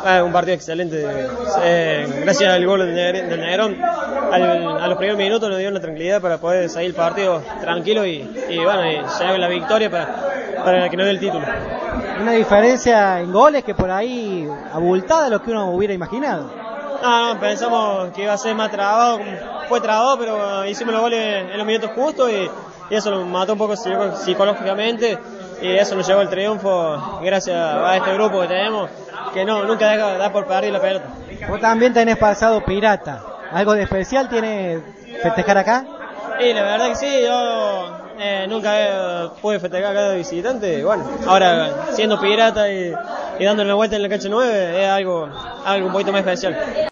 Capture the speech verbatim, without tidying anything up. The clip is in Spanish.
Ah, un partido excelente. Eh, gracias al gol del, Negre, del Negrón, al, a los primeros minutos nos dio una tranquilidad para poder seguir el partido tranquilo y, y bueno, y llegar a la victoria para, para que nos dé el título. Una diferencia en goles que por ahí abultada de lo que uno hubiera imaginado. No, no, pensamos que iba a ser más trabado, fue trabado, pero hicimos los goles en los minutos justos y, y eso nos mató un poco psicológicamente y eso nos llevó al triunfo gracias a este grupo que tenemos, que no nunca deja de dar por perder la pelota. Vos también tenés pasado pirata, ¿algo de especial tiene festejar acá? Sí, la verdad que sí, yo eh, nunca eh, pude festejar acá de visitante, bueno, ahora siendo pirata y, y dándole una vuelta en la cancha nueve es algo, algo un poquito más especial.